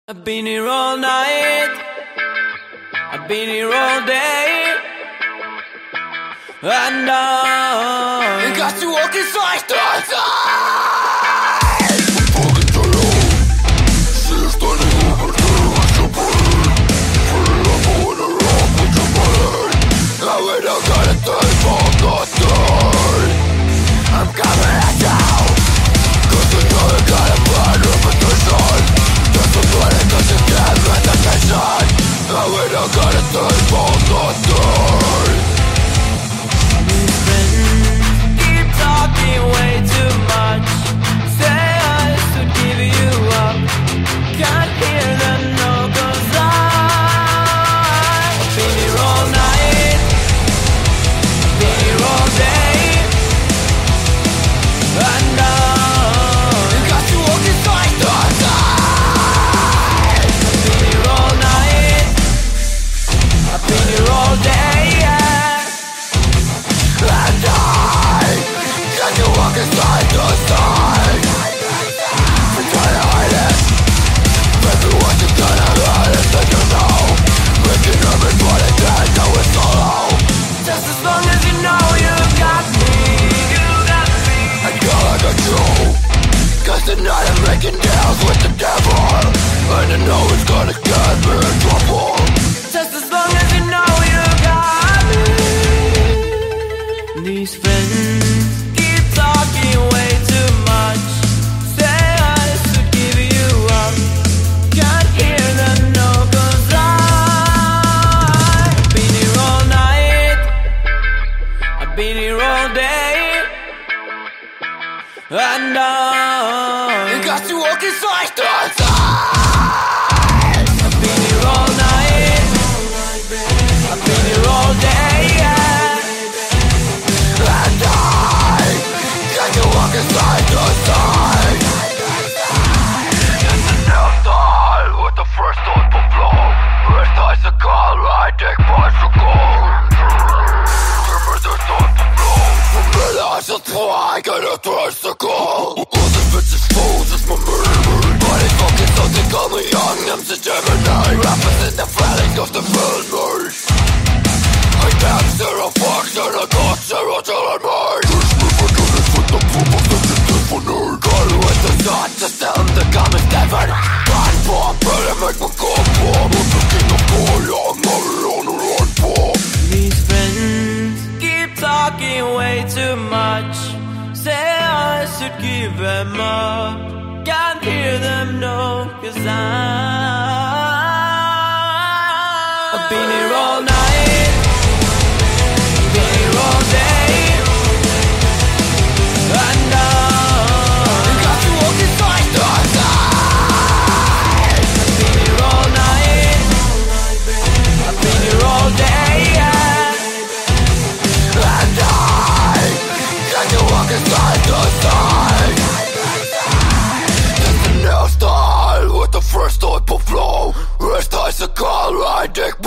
I've been here all night, I've been here all day, and I got to walk inside the outside. Fucking solo, she's standing over there with your body. Pulling up going around with your body. And when I gotta take for nothing, I'm coming at you. Cause you know you got a bad reputation. Just a body cause you can't get attention. And when I gotta take for nothing. These friends keep talking way too much. Say I should give you up. Can't hear them no, cause I've been here all night, been here all day, and I got to walk inside the outside. I've been here all night, I've been here all day, yeah. And can you walk inside the side? I'm trying to hide it. Maybe what you gonna hide is that you know. Making everybody can't know it's solo. Just as long as you know you got me, you got me. And girl, I got you. Cause tonight I'm making deals with the devil. And I know it's gonna get me in trouble. Just as long as you know you got me. These friends keep talking way too much. Say I should give you up. Can't hear them no, cause I've been here all night, I've been here all day, and You got to walk inside the outside. I've been here all night, I've been here all day, yeah. And can you walk inside the side? It's the nail style with the first type of flow. First icicle, I take bicycle. Remember this type of flow. From the last of try, get a tricycle. All the bitches fools, it's my memory. But it's fucking something, call me young, I'm such every night. Rappers in the feeling of the filmers. I got zero fucks and I got zero till I'm made. This river to this with the proof of the infinite. Call with the sun to tell the common Stephen. Gun bomb, better make my gun bomb. I'm the king of boy, I'm not alone to run for. These friends keep talking way too much. Say I should give them up. Can't hear them no, cause I've been here all night, been here all day, and You got to walk inside the outside. I've been here all night, I've been here all day, yeah. And can you walk inside the side? It's the nail style with the first type of flow. First icicle, I take